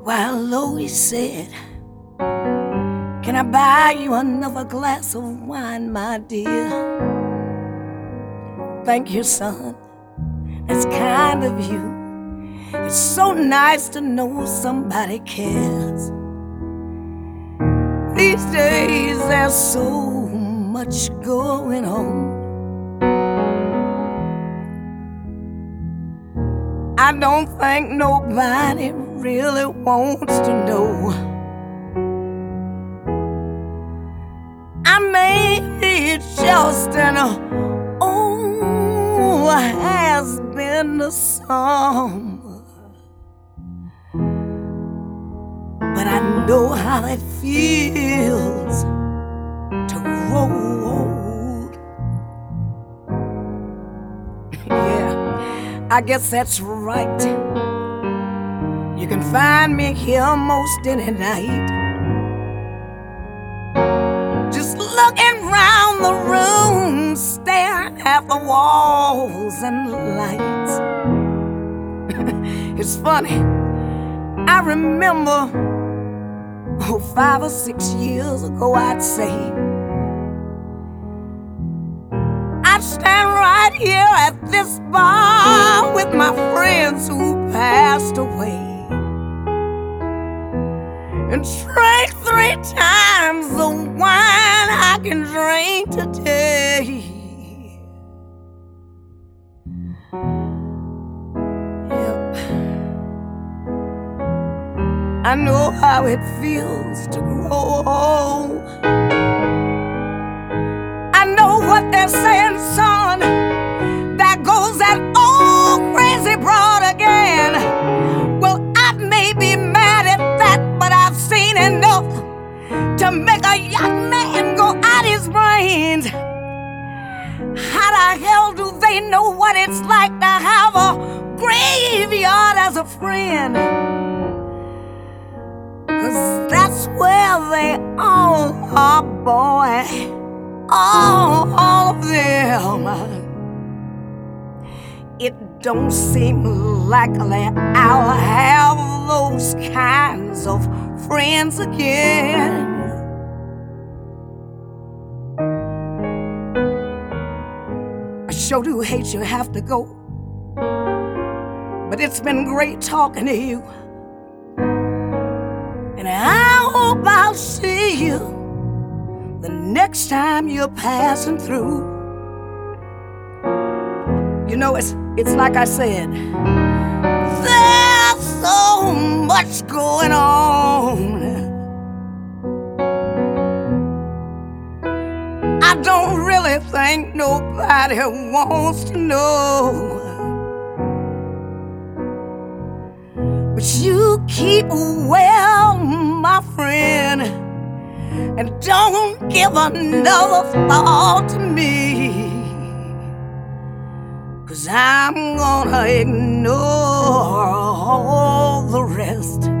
While Lois said, "Can I buy you another glass of wine, my dear?" "Thank you, son. That's kind of you. It's so nice to know somebody cares. These days there's so much going on. I don't think nobody really wants to know. I may be just an old has-been some, but I know how it feels to grow old. Yeah, I guess that's right. You can find me here most any night, just looking round the room, staring at the walls and lights. It's funny, I remember 5 or 6 years ago, I'd say, I'd stand right here at this bar with my friends who passed away and drink 3 times the wine I can drink today. Yep, I know how it feels to grow old. I know what they're saying, son. There goes that old crazy broad again. Well, I may be mad at that, but I've seen enough to make a young man go out his brains. How the hell do they know what it's like to have a graveyard as a friend? 'Cause that's where they all are, boy. All of them. It don't seem likely I'll have those kinds of friends again. I sure do hate you have to go, but it's been great talking to you, and I hope I'll see you the next time you're passing through. You know, it's like I said, there's so much going on. I don't really think nobody wants to know. But you keep well, my friend, and don't give another thought to me, 'cause I'm gonna ignore all the rest.